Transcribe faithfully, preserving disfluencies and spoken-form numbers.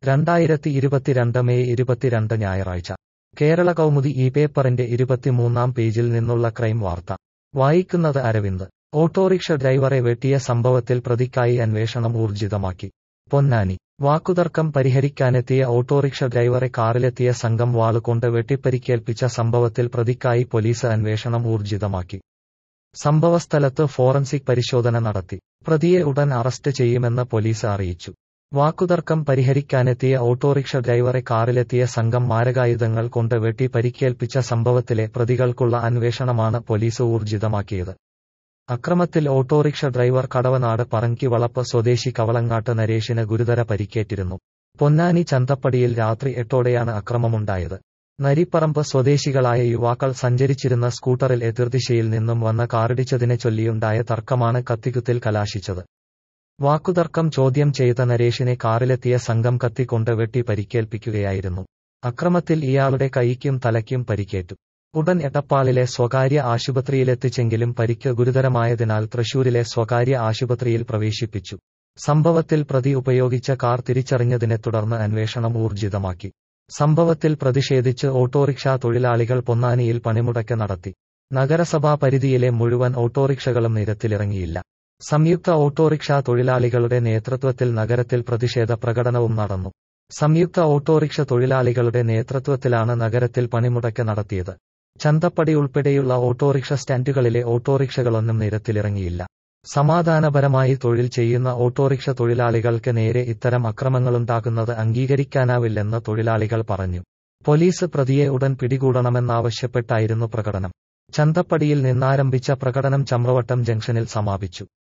രണ്ടായിരത്തി ഇരുപത്തിരണ്ട് മെയ് ഇരുപത്തിരണ്ട് ഞായറാഴ്ച കേരള കൗമുദി ഈ പേപ്പറിന്റെ ഇരുപത്തിമൂന്നാം പേജിൽ നിന്നുള്ള ക്രൈം വാർത്ത വായിക്കുന്നത് അരവിന്ദ്. ഓട്ടോറിക്ഷ ഡ്രൈവറെ വെട്ടിയ സംഭവത്തിൽ പ്രതിക്കായി അന്വേഷണം ഊർജിതമാക്കി. പൊന്നാനി. വാക്കുതർക്കം പരിഹരിക്കാനെത്തിയ ഓട്ടോറിക്ഷ ഡ്രൈവറെ കാറിലെത്തിയ സംഘം വാളുകൊണ്ട് വെട്ടിപ്പരിക്കേൽപ്പിച്ച സംഭവത്തിൽ പ്രതിക്കായി പോലീസ് അന്വേഷണം ഊർജിതമാക്കി. സംഭവസ്ഥലത്ത് ഫോറൻസിക് പരിശോധന നടത്തി. പ്രതിയെ ഉടൻ അറസ്റ്റ് ചെയ്യുമെന്ന് പോലീസ് അറിയിച്ചു. വാക്കുതർക്കം പരിഹരിക്കാനെത്തിയ ഓട്ടോറിക്ഷ ഡ്രൈവറെ കാറിലെത്തിയ സംഘം മാരകായുധങ്ങൾ കൊണ്ട് വെട്ടി പരിക്കേൽപ്പിച്ച സംഭവത്തിലെ പ്രതികൾക്കുള്ള അന്വേഷണമാണ് പോലീസ് ഊർജിതമാക്കിയത്. അക്രമത്തിൽ ഓട്ടോറിക്ഷ ഡ്രൈവർ കടവനാട് പറങ്കിവളപ്പ് സ്വദേശി കവളങ്ങാട്ട് നരേഷിന് ഗുരുതര പരിക്കേറ്റിരുന്നു. പൊന്നാനി ചന്തപ്പടിയിൽ രാത്രി എട്ടോടെയാണ് അക്രമമുണ്ടായത്. നരിപ്പറമ്പ് സ്വദേശികളായ യുവാക്കൾ സഞ്ചരിച്ചിരുന്ന സ്കൂട്ടറിൽ എതിർദിശയിൽ നിന്നും വന്ന കാറിടിച്ചതിനെ ചൊല്ലിയുണ്ടായ തർക്കമാണ് കത്തിക്കുത്തിൽ കലാശിച്ചത്. വാക്കുതർക്കം ചോദ്യം ചെയ്ത നരേഷിനെ കാറിലെത്തിയ സംഘം കത്തിക്കൊണ്ട് വെട്ടി പരിക്കേൽപ്പിക്കുകയായിരുന്നു. അക്രമത്തിൽ ഇയാളുടെ കൈക്കും തലയ്ക്കും പരിക്കേറ്റു. ഉടൻ എടപ്പാളിലെ സ്വകാര്യ ആശുപത്രിയിലെത്തിച്ചെങ്കിലും പരിക്ക് ഗുരുതരമായതിനാൽ തൃശൂരിലെ സ്വകാര്യ ആശുപത്രിയിൽ പ്രവേശിപ്പിച്ചു. സംഭവത്തിൽ പ്രതി ഉപയോഗിച്ച കാർ തിരിച്ചറിഞ്ഞതിനെ തുടർന്ന് അന്വേഷണം ഊർജിതമാക്കി. സംഭവത്തിൽ പ്രതിഷേധിച്ച് ഓട്ടോറിക്ഷാ തൊഴിലാളികൾ പൊന്നാനിയിൽ പണിമുടക്ക് നടത്തി. നഗരസഭാ പരിധിയിലെ മുഴുവൻ ഓട്ടോറിക്ഷകളും നിരത്തിലിറങ്ങിയില്ല. സംയുക്ത ഓട്ടോറിക്ഷാ തൊഴിലാളികളുടെ നേതൃത്വത്തിൽ നഗരത്തിൽ പ്രതിഷേധ പ്രകടനവും നടന്നു. സംയുക്ത ഓട്ടോറിക്ഷ തൊഴിലാളികളുടെ നേതൃത്വത്തിലാണ് നഗരത്തിൽ പണിമുടക്ക് നടത്തിയത്. ചന്തപ്പടി ഉൾപ്പെടെയുള്ള ഓട്ടോറിക്ഷ സ്റ്റാൻഡുകളിലെ ഓട്ടോറിക്ഷകളൊന്നും നിരത്തിലിറങ്ങിയില്ല. സമാധാനപരമായി തൊഴിൽ ചെയ്യുന്ന ഓട്ടോറിക്ഷ തൊഴിലാളികൾക്ക് നേരെ ഇത്തരം അക്രമങ്ങളുണ്ടാകുന്നത് അംഗീകരിക്കാനാവില്ലെന്ന് തൊഴിലാളികൾ പറഞ്ഞു. പോലീസ് പ്രതിയെ ഉടൻ പിടികൂടണമെന്നാവശ്യപ്പെട്ടായിരുന്നു പ്രകടനം. ചന്തപ്പടിയിൽ നിന്നാരംഭിച്ച പ്രകടനം ചമ്രവട്ടം ജംഗ്ഷനിൽ സമാപിച്ചു.